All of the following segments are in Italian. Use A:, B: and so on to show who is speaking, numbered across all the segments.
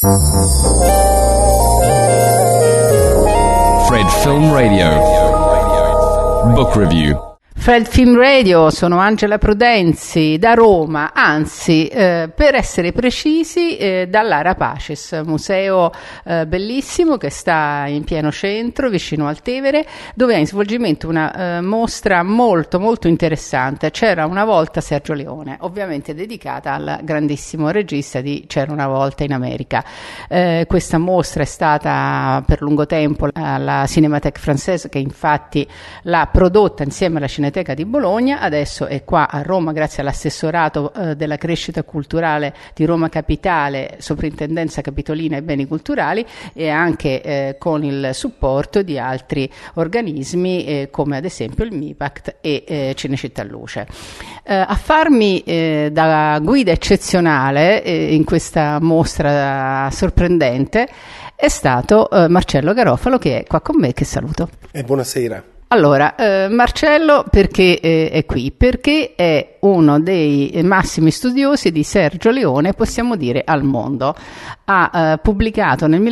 A: Fred Film Radio Book Review.
B: Fred Film Radio, sono Angela Prudenzi da Roma, anzi per essere precisi dall'Ara Pacis, museo bellissimo che sta in pieno centro vicino al Tevere, dove è in svolgimento una mostra molto molto interessante. C'era una volta Sergio Leone, ovviamente dedicata al grandissimo regista di C'era una volta in America. Questa mostra è stata per lungo tempo alla Cinémathèque Française, che infatti l'ha prodotta insieme alla Cineteca di Bologna, adesso è qua a Roma grazie all'assessorato della crescita culturale di Roma Capitale, Soprintendenza Capitolina ai Beni Culturali, e anche con il supporto di altri organismi come ad esempio il MIPACT e Cinecittà Luce. A farmi da guida eccezionale in questa mostra sorprendente è stato Marcello Garofalo, che è qua con me, che saluto.
C: Buonasera.
B: Allora, Marcello perché è qui? Perché è uno dei massimi studiosi di Sergio Leone, possiamo dire, al mondo. Ha pubblicato nel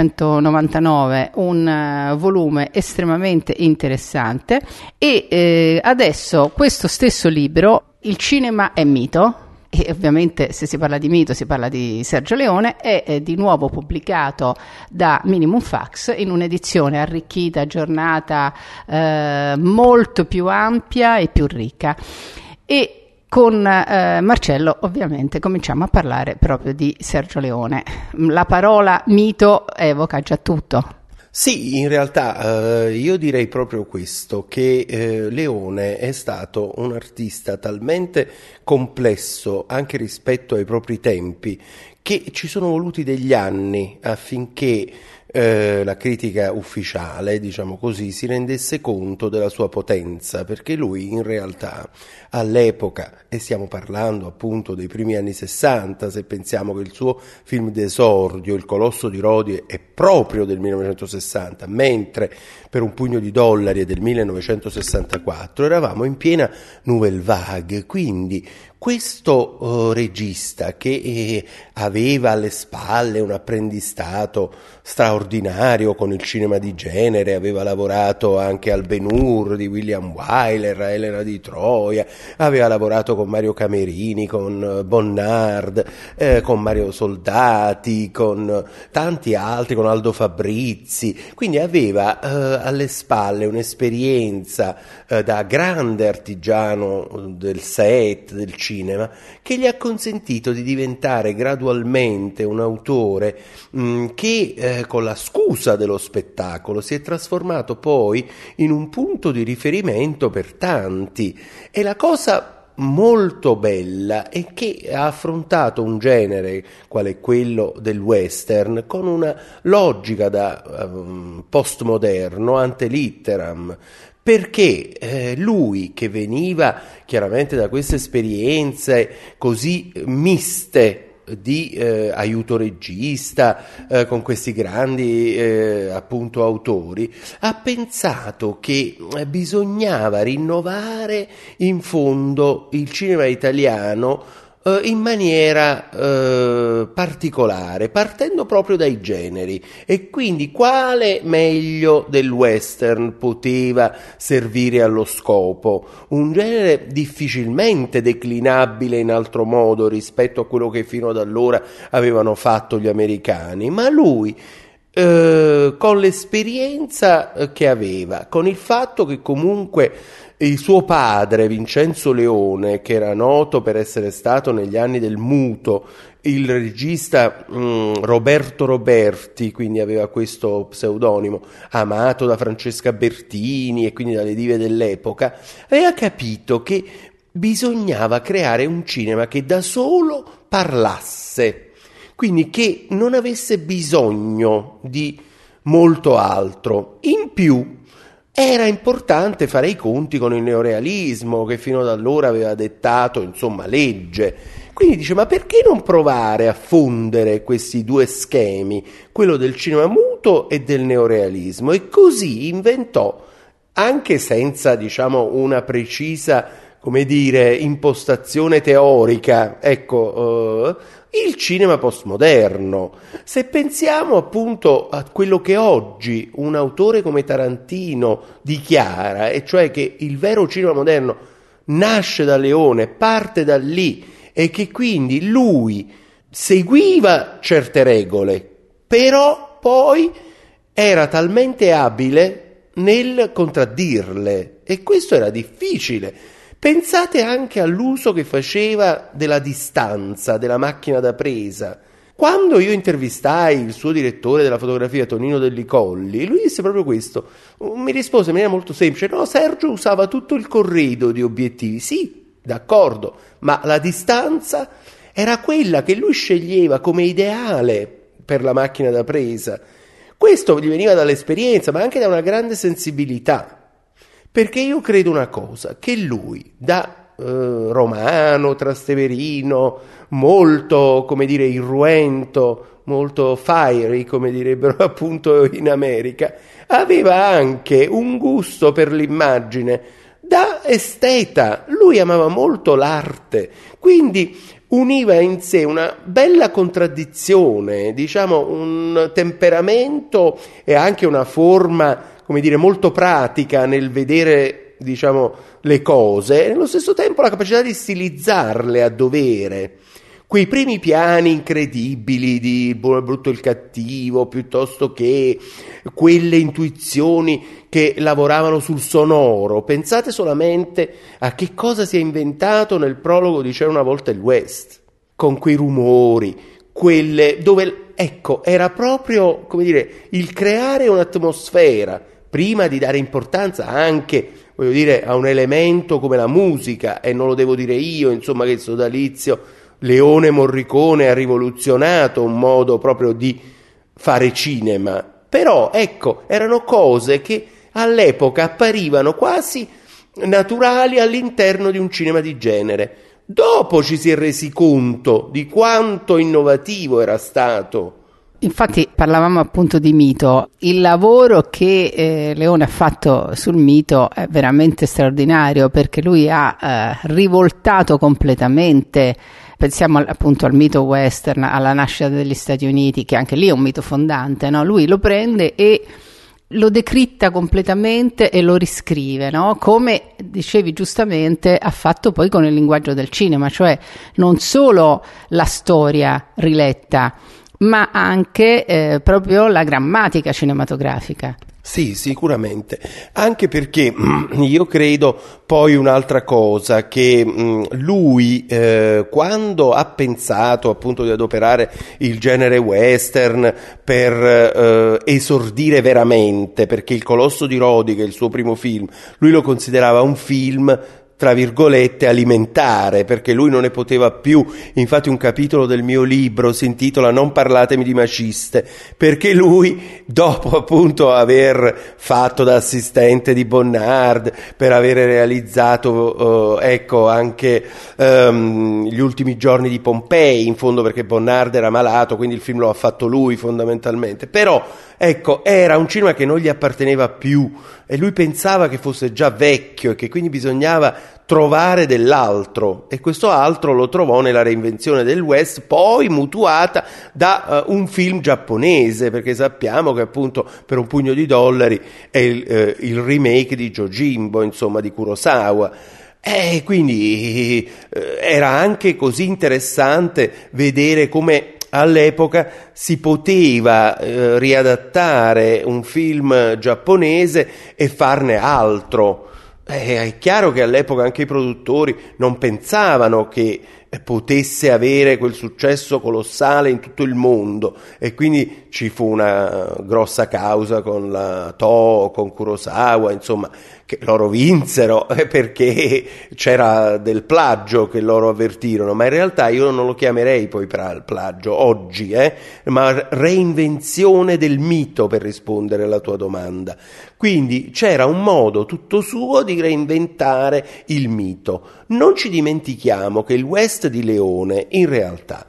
B: 1999 un volume estremamente interessante e adesso questo stesso libro, Il cinema è mito, e ovviamente se si parla di mito si parla di Sergio Leone, è di nuovo pubblicato da Minimum Fax in un'edizione arricchita, aggiornata, molto più ampia e più ricca. E con Marcello ovviamente cominciamo a parlare proprio di Sergio Leone. La parola mito evoca già tutto.
C: Sì, in realtà io direi proprio questo, che Leone è stato un artista talmente complesso anche rispetto ai propri tempi che ci sono voluti degli anni affinché la critica ufficiale, diciamo così, si rendesse conto della sua potenza, perché lui in realtà all'epoca, e stiamo parlando appunto dei primi anni 60, se pensiamo che il suo film d'esordio, Il Colosso di Rodi, è proprio del 1960, mentre Per un pugno di dollari è del 1964, eravamo in piena Nouvelle Vague, quindi questo regista che aveva alle spalle un apprendistato straordinario con il cinema di genere, aveva lavorato anche al Ben-Hur di William Wyler, a Elena di Troia, aveva lavorato con Mario Camerini, con Bonnard, con Mario Soldati, con tanti altri, con Aldo Fabrizi, quindi aveva alle spalle un'esperienza da grande artigiano del set, del cinema, che gli ha consentito di diventare gradualmente un autore che con la scusa dello spettacolo si è trasformato poi in un punto di riferimento per tanti. E la cosa molto bella è che ha affrontato un genere quale quello del western con una logica da postmoderno ante litteram, perché lui, che veniva chiaramente da queste esperienze così miste di aiuto regista con questi grandi appunto autori, ha pensato che bisognava rinnovare in fondo il cinema italiano in maniera particolare, partendo proprio dai generi. E quindi quale meglio del western poteva servire allo scopo? Un genere difficilmente declinabile in altro modo rispetto a quello che fino ad allora avevano fatto gli americani, ma lui con l'esperienza che aveva, con il fatto che comunque il suo padre Vincenzo Leone, che era noto per essere stato negli anni del muto il regista Roberto Roberti, quindi aveva questo pseudonimo, amato da Francesca Bertini e quindi dalle dive dell'epoca, aveva capito che bisognava creare un cinema che da solo parlasse, quindi che non avesse bisogno di molto altro. In più era importante fare i conti con il neorealismo, che fino ad allora aveva dettato, insomma, legge. Quindi dice, ma perché non provare a fondere questi due schemi, quello del cinema muto e del neorealismo? E così inventò, anche senza, diciamo, una precisa come dire, impostazione teorica, ecco, il cinema postmoderno. Se pensiamo appunto a quello che oggi un autore come Tarantino dichiara, e cioè che il vero cinema moderno nasce da Leone, parte da lì, e che quindi lui seguiva certe regole, però poi era talmente abile nel contraddirle, e questo era difficile. Pensate anche all'uso che faceva della distanza, della macchina da presa. Quando io intervistai il suo direttore della fotografia, Tonino Dellicolli, lui disse proprio questo. Mi rispose in maniera molto semplice: no, Sergio usava tutto il corredo di obiettivi. Sì, d'accordo, ma la distanza era quella che lui sceglieva come ideale per la macchina da presa. Questo gli veniva dall'esperienza, ma anche da una grande sensibilità. Perché io credo una cosa, che lui, da romano, trasteverino, molto, come dire, irruento, molto fiery, come direbbero appunto in America, aveva anche un gusto per l'immagine da esteta. Lui amava molto l'arte, quindi univa in sé una bella contraddizione, diciamo un temperamento e anche una forma, come dire, molto pratica nel vedere, diciamo, le cose, e nello stesso tempo la capacità di stilizzarle a dovere. Quei primi piani incredibili di Il buono, il brutto e il cattivo, piuttosto che quelle intuizioni che lavoravano sul sonoro. Pensate solamente a che cosa si è inventato nel prologo di C'era una volta il West, con quei rumori, quelle dove, ecco, era proprio, come dire, il creare un'atmosfera, prima di dare importanza anche, voglio dire, a un elemento come la musica, e non lo devo dire io, insomma, che il sodalizio Leone Morricone ha rivoluzionato un modo proprio di fare cinema. Però, ecco, erano cose che all'epoca apparivano quasi naturali all'interno di un cinema di genere. Dopo ci si è resi conto di quanto innovativo era stato.
B: Infatti parlavamo appunto di mito. Il lavoro che Leone ha fatto sul mito è veramente straordinario, perché lui ha rivoltato completamente. Pensiamo appunto al mito western, alla nascita degli Stati Uniti, che anche lì è un mito fondante, no? Lui lo prende e lo decritta completamente e lo riscrive, no? Come dicevi giustamente ha fatto poi con il linguaggio del cinema, cioè non solo la storia riletta, ma anche proprio la grammatica cinematografica.
C: Sì, sicuramente, anche perché io credo poi un'altra cosa, che lui quando ha pensato appunto di adoperare il genere western per esordire veramente, perché Il Colosso di Rodi, che è il suo primo film, lui lo considerava un film tra virgolette alimentare, perché lui non ne poteva più. Infatti un capitolo del mio libro si intitola Non parlatemi di maciste, perché lui, dopo appunto aver fatto da assistente di Bonnard, per avere realizzato ecco anche Gli ultimi giorni di Pompei, in fondo perché Bonnard era malato, quindi il film lo ha fatto lui fondamentalmente, però ecco, era un cinema che non gli apparteneva più e lui pensava che fosse già vecchio e che quindi bisognava trovare dell'altro, e questo altro lo trovò nella reinvenzione del West, poi mutuata da un film giapponese, perché sappiamo che appunto Per un pugno di dollari è il remake di Yojimbo, insomma, di Kurosawa. E quindi era anche così interessante vedere come all'epoca si poteva riadattare un film giapponese e farne altro. È chiaro che all'epoca anche i produttori non pensavano che potesse avere quel successo colossale in tutto il mondo, e quindi ci fu una grossa causa con la Toho, con Kurosawa, insomma, che loro vinsero perché c'era del plagio che loro avvertirono, ma in realtà io non lo chiamerei poi plagio oggi, ma reinvenzione del mito, per rispondere alla tua domanda. Quindi c'era un modo tutto suo di reinventare il mito. Non ci dimentichiamo che il West di Leone in realtà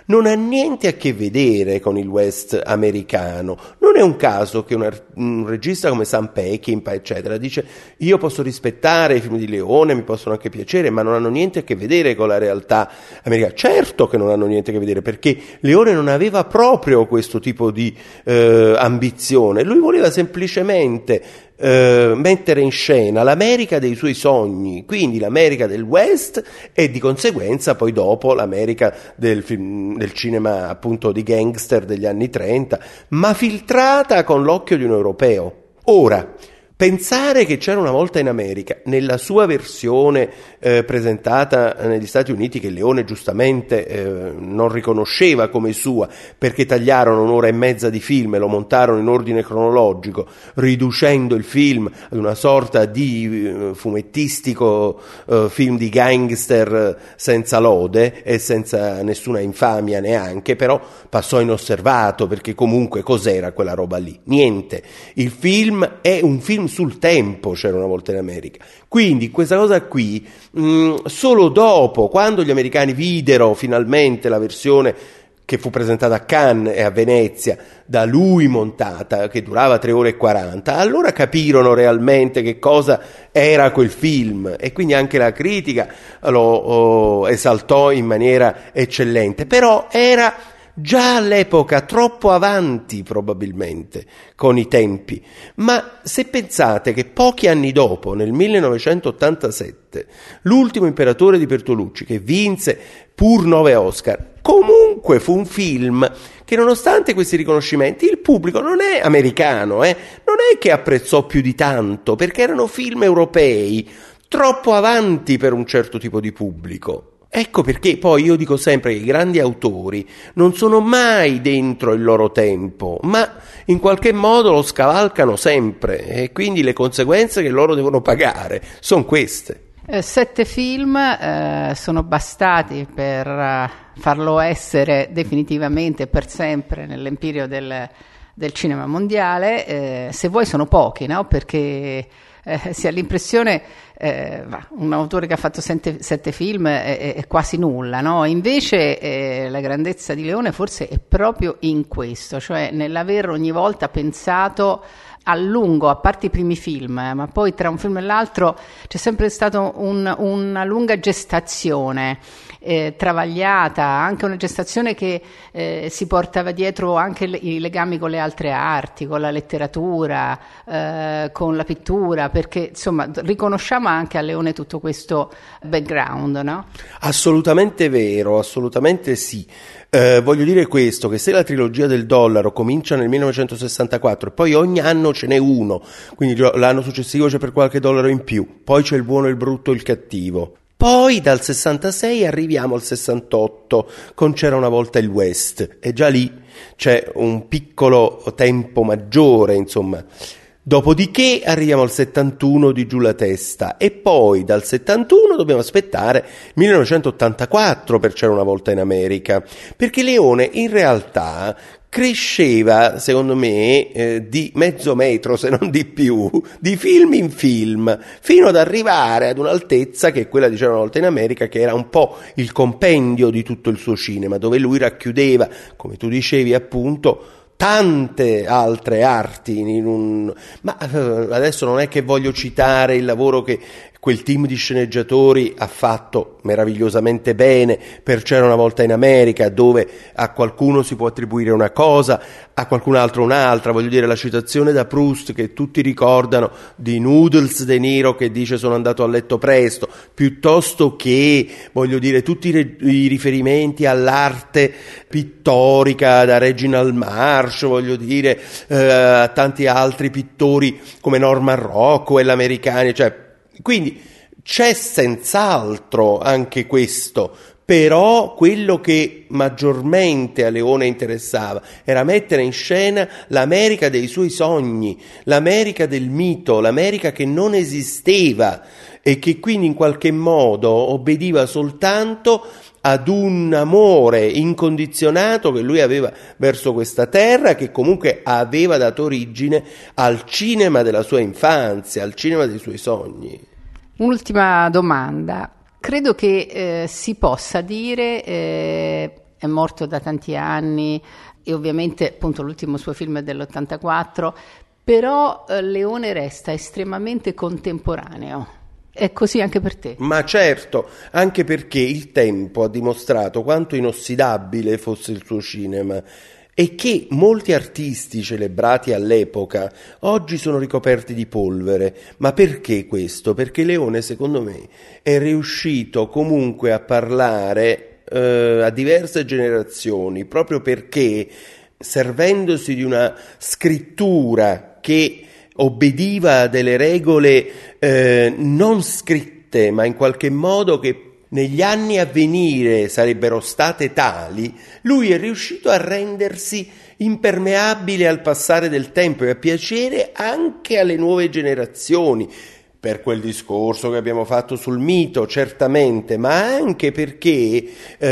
C: non ha niente a che vedere con il West americano. Non è un caso che un regista come Sam Peckinpah, eccetera, dice: io posso rispettare i film di Leone, mi possono anche piacere, ma non hanno niente a che vedere con la realtà americana. Certo che non hanno niente a che vedere, perché Leone non aveva proprio questo tipo di ambizione. Lui voleva semplicemente mettere in scena l'America dei suoi sogni, quindi l'America del West, e di conseguenza poi dopo l'America del cinema appunto di gangster degli anni 30, ma filtrata con l'occhio di un europeo. Ora, pensare che C'era una volta in America, nella sua versione presentata negli Stati Uniti, che Leone giustamente non riconosceva come sua, perché tagliarono 1 ora e mezza di film e lo montarono in ordine cronologico, riducendo il film ad una sorta di fumettistico film di gangster senza lode e senza nessuna infamia neanche, però passò inosservato, perché comunque cos'era quella roba lì? Niente. Il film è un film sul tempo, C'era una volta in America. Quindi questa cosa qui, solo dopo, quando gli americani videro finalmente la versione che fu presentata a Cannes e a Venezia, da lui montata, che durava 3 ore e 40, allora capirono realmente che cosa era quel film, e quindi anche la critica lo esaltò in maniera eccellente. Però era già all'epoca troppo avanti probabilmente con i tempi. Ma se pensate che pochi anni dopo, nel 1987, L'ultimo imperatore di Bertolucci, che vinse pur 9 Oscar, comunque fu un film che, nonostante questi riconoscimenti, il pubblico non è americano, non è che apprezzò più di tanto, perché erano film europei troppo avanti per un certo tipo di pubblico. Ecco perché poi io dico sempre che i grandi autori non sono mai dentro il loro tempo, ma in qualche modo lo scavalcano sempre, e quindi le conseguenze che loro devono pagare sono queste.
B: 7 film sono bastati per farlo essere definitivamente per sempre nell'empirio del cinema mondiale. Se vuoi sono pochi, no? Perché si ha l'impressione un autore che ha fatto 7 film è quasi nulla, no? Invece la grandezza di Leone forse è proprio in questo, cioè nell'aver ogni volta pensato a lungo, a parte i primi film, ma poi tra un film e l'altro c'è sempre stata una lunga gestazione, travagliata, anche una gestazione che si portava dietro anche i legami con le altre arti, con la letteratura, con la pittura, perché insomma riconosciamo anche a Leone tutto questo background, no?
C: Assolutamente vero, assolutamente sì. Voglio dire questo, che se la trilogia del dollaro comincia nel 1964 e poi ogni anno ce n'è uno, quindi l'anno successivo c'è per qualche dollaro in più, poi c'è il buono, il brutto e il cattivo. Poi dal 66 arriviamo al 68 con C'era una volta il West, e già lì c'è un piccolo tempo maggiore, insomma. Dopodiché arriviamo al 71 di Giù la testa, e poi dal 71 dobbiamo aspettare 1984 per C'era una volta in America, perché Leone in realtà cresceva, secondo me, di mezzo metro, se non di più, di film in film, fino ad arrivare ad un'altezza che è quella di C'era una volta in America, che era un po' il compendio di tutto il suo cinema, dove lui racchiudeva, come tu dicevi appunto, tante altre arti ma adesso non è che voglio citare il lavoro che quel team di sceneggiatori ha fatto meravigliosamente bene per C'era una volta in America, dove a qualcuno si può attribuire una cosa, a qualcun altro un'altra. Voglio dire, la citazione da Proust che tutti ricordano di Noodles De Niro che dice sono andato a letto presto, piuttosto che, voglio dire, tutti i riferimenti all'arte pittorica da Reginald Marsh, voglio dire, a tanti altri pittori come Norman Rockwell, americani, cioè. Quindi c'è senz'altro anche questo, però quello che maggiormente a Leone interessava era mettere in scena l'America dei suoi sogni, l'America del mito, l'America che non esisteva e che quindi in qualche modo obbediva soltanto ad un amore incondizionato che lui aveva verso questa terra, che comunque aveva dato origine al cinema della sua infanzia, al cinema dei suoi sogni.
B: Un'ultima domanda. Credo che si possa dire è morto da tanti anni e ovviamente appunto l'ultimo suo film è dell'84, però Leone resta estremamente contemporaneo. È così anche per te?
C: Ma certo, anche perché il tempo ha dimostrato quanto inossidabile fosse il suo cinema e che molti artisti celebrati all'epoca oggi sono ricoperti di polvere. Ma perché questo? Perché Leone, secondo me, è riuscito comunque a parlare a diverse generazioni, proprio perché, servendosi di una scrittura che obbediva a delle regole non scritte, ma in qualche modo che negli anni a venire sarebbero state tali, lui è riuscito a rendersi impermeabile al passare del tempo e a piacere anche alle nuove generazioni, per quel discorso che abbiamo fatto sul mito, certamente, ma anche perché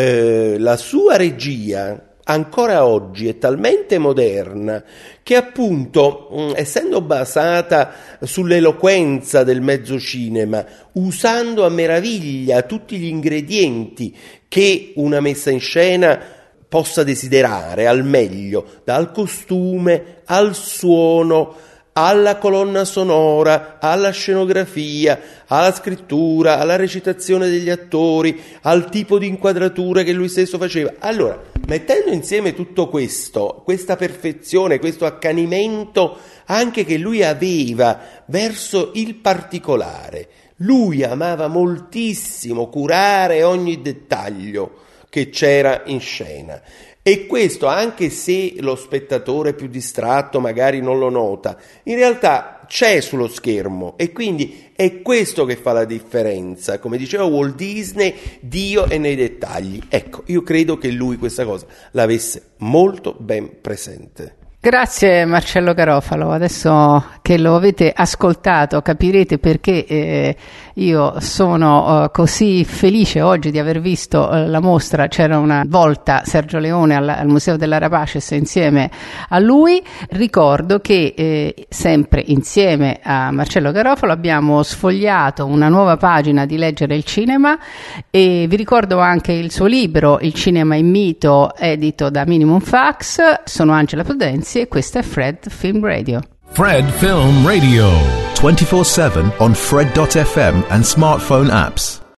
C: la sua regia ancora oggi è talmente moderna che appunto, essendo basata sull'eloquenza del mezzo cinema, usando a meraviglia tutti gli ingredienti che una messa in scena possa desiderare al meglio, dal costume al suono, alla colonna sonora, alla scenografia, alla scrittura, alla recitazione degli attori, al tipo di inquadratura che lui stesso faceva. Allora, mettendo insieme tutto questo, questa perfezione, questo accanimento anche che lui aveva verso il particolare, lui amava moltissimo curare ogni dettaglio che c'era in scena. E questo, anche se lo spettatore più distratto magari non lo nota, in realtà c'è sullo schermo e quindi è questo che fa la differenza. Come diceva Walt Disney, Dio è nei dettagli. Ecco, io credo che lui questa cosa l'avesse molto ben presente.
B: Grazie Marcello Garofalo, adesso che lo avete ascoltato capirete perché io sono così felice oggi di aver visto la mostra. C'era una volta Sergio Leone al Museo dell'Ara Paces insieme a lui. Ricordo che sempre insieme a Marcello Garofalo abbiamo sfogliato una nuova pagina di Leggere il Cinema e vi ricordo anche il suo libro Il cinema in mito, edito da Minimum Fax. Sono Angela Prudenzi e questa è Fred Film Radio.
A: Fred Film Radio.
D: 24/7 on Fred.fm and smartphone apps.